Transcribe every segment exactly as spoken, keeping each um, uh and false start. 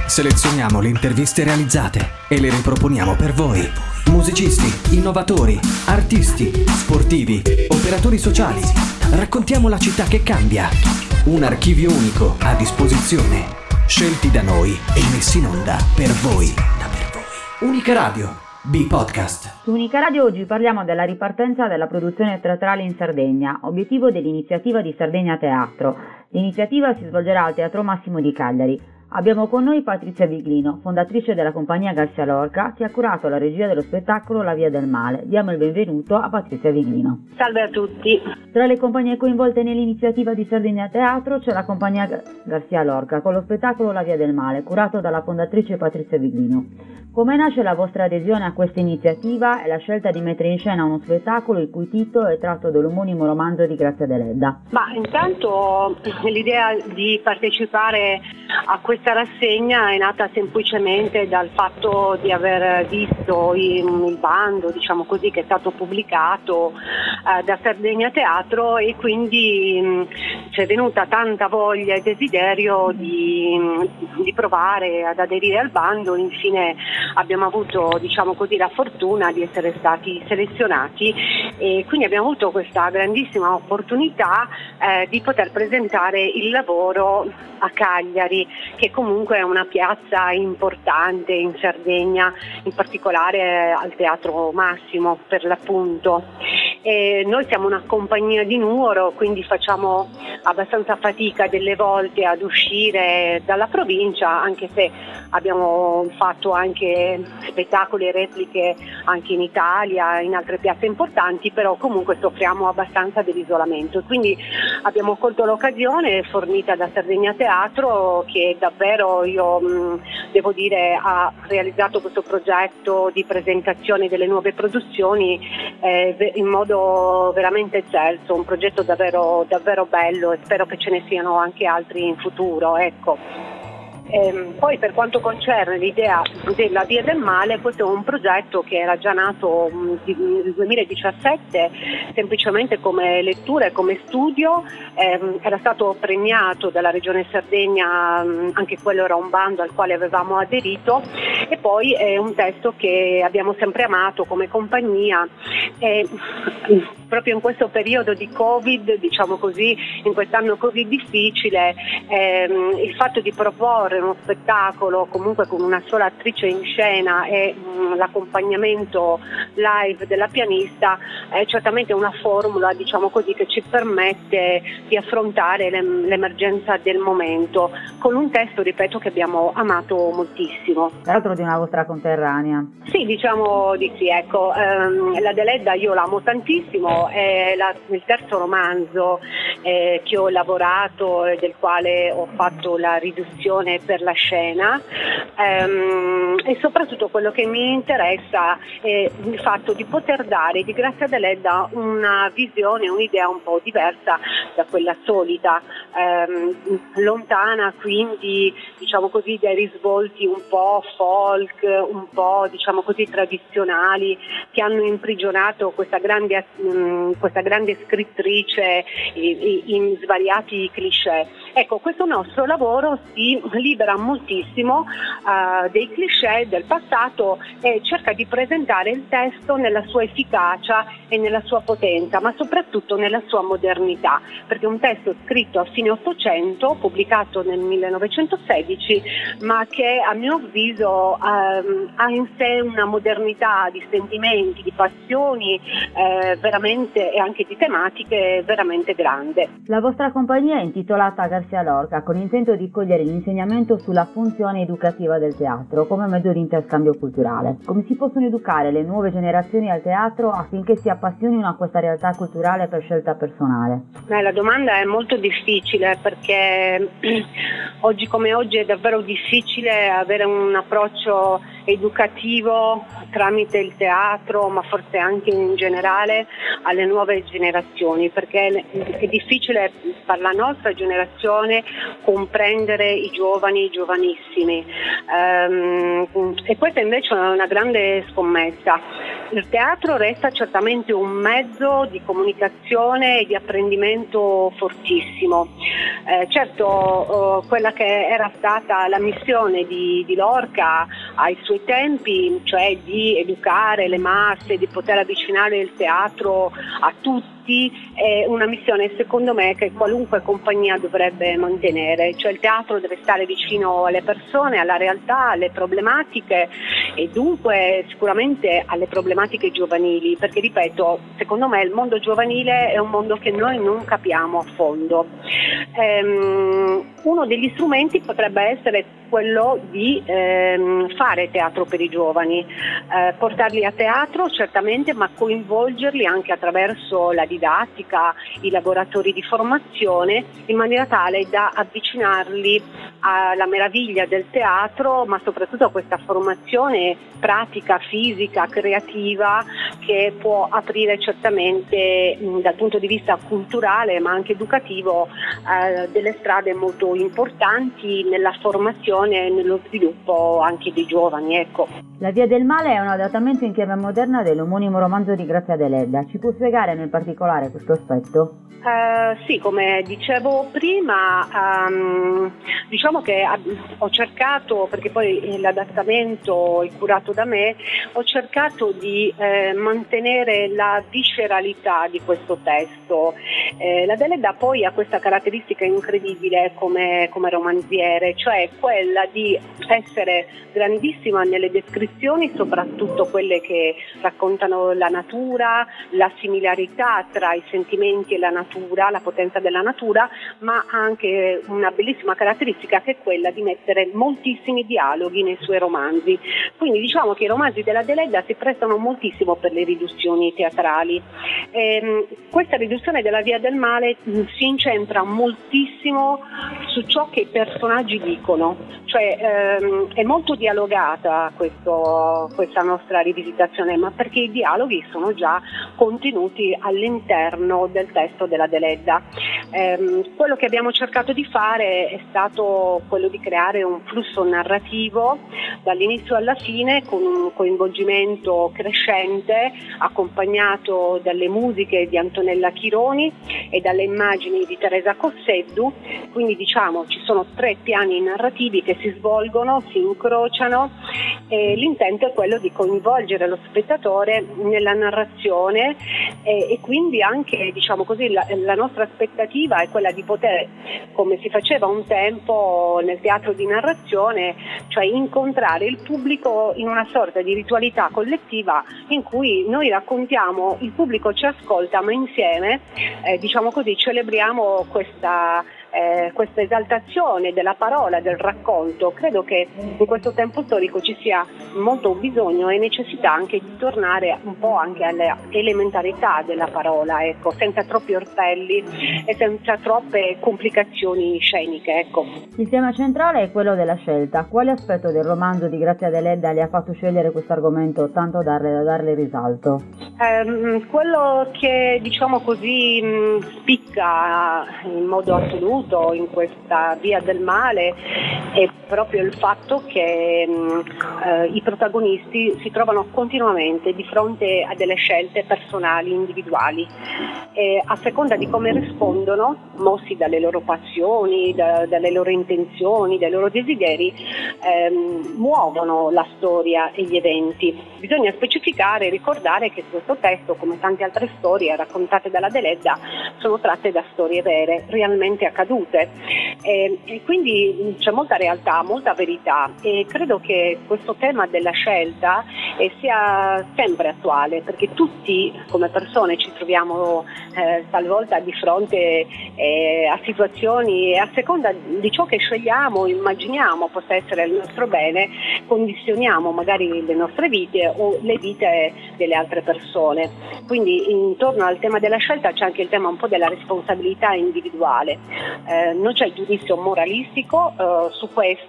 Selezioniamo le interviste realizzate e le riproponiamo per voi. Musicisti, innovatori, artisti, sportivi, operatori sociali. Raccontiamo la città che cambia. Un archivio unico a disposizione. Scelti da noi e messi in onda per voi. Unica Radio, B-Podcast. Su Unica Radio oggi parliamo della ripartenza della produzione teatrale in Sardegna, obiettivo dell'iniziativa di Sardegna Teatro. L'iniziativa si svolgerà al Teatro Massimo di Cagliari. Abbiamo con noi Patrizia Viglino, fondatrice della compagnia Garcia Lorca, che ha curato la regia dello spettacolo La Via del Male. Diamo il benvenuto a Patrizia Viglino. Salve a tutti. Tra le compagnie coinvolte nell'iniziativa di Sardegna Teatro c'è la compagnia Garcia Lorca con lo spettacolo La Via del Male, curato dalla fondatrice Patrizia Viglino. Come nasce la vostra adesione a questa iniziativa e la scelta di mettere in scena uno spettacolo il cui titolo è tratto dall'omonimo romanzo di Grazia Deledda? Ma intanto l'idea di partecipare a questa rassegna è nata semplicemente dal fatto di aver visto il, il bando, diciamo così, che è stato pubblicato eh, da Sardegna Teatro, e quindi mh, ci è venuta tanta voglia e desiderio di, mh, di provare ad aderire al bando. Infine abbiamo avuto, diciamo così, la fortuna di essere stati selezionati, e quindi abbiamo avuto questa grandissima opportunità eh, di poter presentare il lavoro a Cagliari, che comunque è una piazza importante in Sardegna, in particolare al Teatro Massimo per l'appunto. E noi siamo una compagnia di Nuoro, quindi facciamo abbastanza fatica delle volte ad uscire dalla provincia, anche se abbiamo fatto anche spettacoli e repliche anche in Italia, in altre piazze importanti, però comunque soffriamo abbastanza dell'isolamento. Quindi abbiamo colto l'occasione fornita da Sardegna Teatro, che davvero, io mh, devo dire, ha realizzato questo progetto di presentazione delle nuove produzioni eh, in modo veramente eccelso, un progetto davvero, davvero bello, e spero che ce ne siano anche altri in futuro, ecco. Ehm, poi per quanto concerne l'idea della Via del Male, questo è un progetto che era già nato nel duemiladiciassette semplicemente come lettura e come studio, ehm, era stato premiato dalla Regione Sardegna, anche quello era un bando al quale avevamo aderito, e poi è un testo che abbiamo sempre amato come compagnia. E proprio in questo periodo di Covid, diciamo così, in quest'anno così difficile, ehm, il fatto di proporre uno spettacolo comunque con una sola attrice in scena e mh, l'accompagnamento live della pianista è certamente una formula, diciamo così, che ci permette di affrontare l'em- l'emergenza del momento con un testo, ripeto, che abbiamo amato moltissimo. Tra l'altro di una vostra conterranea. Sì, diciamo di sì, ecco, ehm, la Deledda io l'amo tantissimo, è la, il terzo romanzo eh, che ho lavorato e del quale ho fatto la riduzione per la scena, ehm, e soprattutto quello che mi interessa è il fatto di poter dare di Grazia Deledda una visione, un'idea un po' diversa da quella solita, ehm, lontana quindi, diciamo così, dai risvolti un po' folk, un po', diciamo così, tradizionali che hanno imprigionato questa grande, mh, questa grande scrittrice in, in svariati cliché. Ecco, questo nostro lavoro si libera moltissimo uh, dei cliché del passato e cerca di presentare il testo nella sua efficacia e nella sua potenza, ma soprattutto nella sua modernità, perché è un testo scritto a fine Ottocento, pubblicato nel millenovecentosedici, ma che a mio avviso um, ha in sé una modernità di sentimenti, di passioni eh, veramente, e anche di tematiche veramente grande. La vostra compagnia è intitolata Garcia Lorca, con l'intento di cogliere l'insegnamento sulla funzione educativa del teatro come mezzo di interscambio culturale. Come si possono educare le nuove generazioni al teatro affinché si appassionino a questa realtà culturale per scelta personale? Eh, la domanda è molto difficile, perché oggi come oggi è davvero difficile avere un approccio educativo tramite il teatro, ma forse anche in generale alle nuove generazioni, perché è difficile per la nostra generazione comprendere i giovani, i giovanissimi, ehm, e questa invece è una grande scommessa. il teatro resta certamente un mezzo di comunicazione e di apprendimento fortissimo. Eh, certo, eh, quella che era stata la missione di, di Lorca ai suoi tempi, cioè di educare le masse, di poter avvicinare il teatro a tutti, è una missione secondo me che qualunque compagnia dovrebbe mantenere, cioè il teatro deve stare vicino alle persone, alla realtà, alle problematiche e dunque sicuramente alle problematiche giovanili, perché ripeto, secondo me il mondo giovanile è un mondo che noi non capiamo a fondo. Ehm, uno degli strumenti potrebbe essere quello di ehm, fare teatro per i giovani, eh, portarli a teatro certamente, ma coinvolgerli anche attraverso la didattica, i laboratori di formazione, in maniera tale da avvicinarli alla meraviglia del teatro, ma soprattutto a questa formazione pratica, fisica, creativa che può aprire certamente mh, dal punto di vista culturale ma anche educativo eh, delle strade molto importanti nella formazione e nello sviluppo anche dei giovani, ecco. La Via del Male è un adattamento in chiave moderna dell'omonimo romanzo di Grazia Deledda. Ci può spiegare nel particolare questo aspetto? Uh, sì, come dicevo prima, um, diciamo che ho cercato, perché poi l'adattamento è curato da me, ho cercato di eh, mantenere la visceralità di questo testo. Eh, la Deledda poi ha questa caratteristica incredibile come, come romanziere, cioè quella di essere grandissima nelle descrizioni, soprattutto quelle che raccontano la natura, la similarità tra i sentimenti e la natura, la potenza della natura, ma anche una bellissima caratteristica che è quella di mettere moltissimi dialoghi nei suoi romanzi. Quindi diciamo che i romanzi della Deledda si prestano moltissimo per le riduzioni teatrali. Ehm, questa riduzione della Via del Male mh, si incentra moltissimo su ciò che i personaggi dicono, cioè ehm, è molto dialogata questo, questa nostra rivisitazione, ma perché i dialoghi sono già contenuti all'interno del testo della Deledda. Eh, quello che abbiamo cercato di fare è stato quello di creare un flusso narrativo dall'inizio alla fine con un coinvolgimento crescente accompagnato dalle musiche di Antonella Chironi e dalle immagini di Teresa Cosseddu. Quindi diciamo ci sono tre piani narrativi che si svolgono, si incrociano e l'intento è quello di coinvolgere lo spettatore nella narrazione e, e quindi anche diciamo così la, la nostra aspettativa è quella di poter, come si faceva un tempo nel teatro di narrazione, cioè incontrare il pubblico in una sorta di ritualità collettiva in cui noi raccontiamo, il pubblico ci ascolta, ma insieme eh, diciamo così celebriamo questa Eh, questa esaltazione della parola, del racconto. Credo che in questo tempo storico ci sia molto bisogno e necessità anche di tornare un po' anche alle elementarità della parola, ecco, senza troppi orpelli e senza troppe complicazioni sceniche, ecco. Il tema centrale è quello della scelta. Quale aspetto del romanzo di Grazia Deledda le ha fatto scegliere questo argomento tanto da darle risalto? Eh, quello che diciamo così mh, spicca in modo assoluto in questa Via del Male è proprio il fatto che mh, eh, i protagonisti si trovano continuamente di fronte a delle scelte personali, individuali e a seconda di come rispondono, mossi dalle loro passioni, da, dalle loro intenzioni, dai loro desideri, ehm, muovono la storia e gli eventi. Bisogna specificare e ricordare che questo testo, come tante altre storie raccontate dalla Deledda, sono tratte da storie vere, realmente accadute e, e quindi c'è molta realtà, molta verità e credo che questo tema della scelta eh, sia sempre attuale, perché tutti come persone ci troviamo eh, talvolta di fronte eh, a situazioni e a seconda di ciò che scegliamo, immaginiamo possa essere il nostro bene, condizioniamo magari le nostre vite o le vite delle altre persone. Quindi intorno al tema della scelta c'è anche il tema un po' della responsabilità individuale. Eh, non c'è il giudizio moralistico eh, su questo,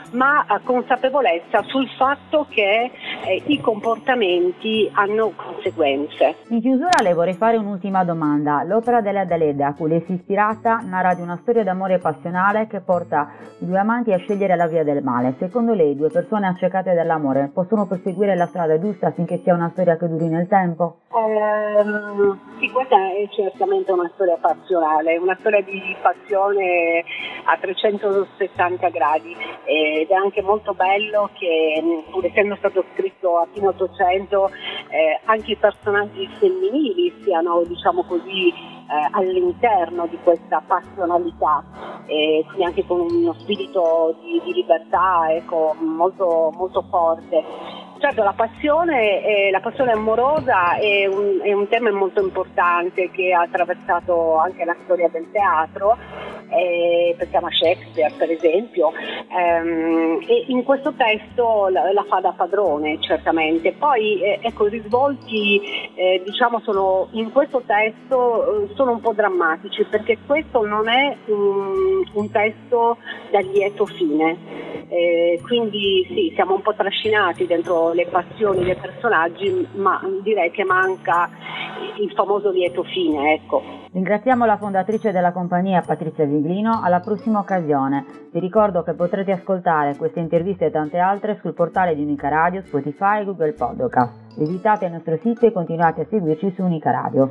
ma eh, consapevolezza sul fatto che eh, i comportamenti hanno conseguenze. In chiusura le vorrei fare un'ultima domanda. L'opera delle Adelaide, a cui lei si è ispirata, narra di una storia d'amore passionale che porta i due amanti a scegliere la via del male. Secondo lei, due persone accecate dall'amore possono perseguire la strada giusta affinché sia una storia che duri nel tempo? Ehm, sì, questa è certamente una storia passionale, una storia di passione a trecentosessanta gradi, ed è anche molto bello che, pur essendo stato scritto a fine Ottocento, eh, anche i personaggi femminili siano, diciamo così, eh, all'interno di questa passionalità, e quindi anche con uno spirito di, di libertà, ecco, molto, molto forte. Certo, la passione, eh, la passione amorosa è un, è un tema molto importante che ha attraversato anche la storia del teatro, eh, pensiamo a Shakespeare per esempio, ehm, e in questo testo la, la fa da padrone certamente. Poi eh, ecco, i risvolti eh, diciamo sono in questo testo eh, sono un po' drammatici, perché questo non è un, un testo da lieto fine. Eh, quindi sì, siamo un po' trascinati dentro le passioni dei personaggi, ma direi che manca il famoso lieto fine, ecco. Ringraziamo la fondatrice della compagnia, Patrizia Viglino. Alla prossima occasione. Vi ricordo che potrete ascoltare queste interviste e tante altre sul portale di Unica Radio, Spotify e Google Podcast. Visitate il nostro sito e continuate a seguirci su Unica Radio.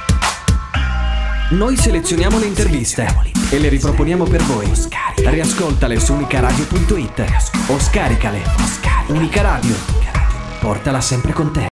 Noi selezioniamo le interviste e le riproponiamo per voi. Riascoltale su unicaradio punto it o scaricale. Unica Radio, portala sempre con te.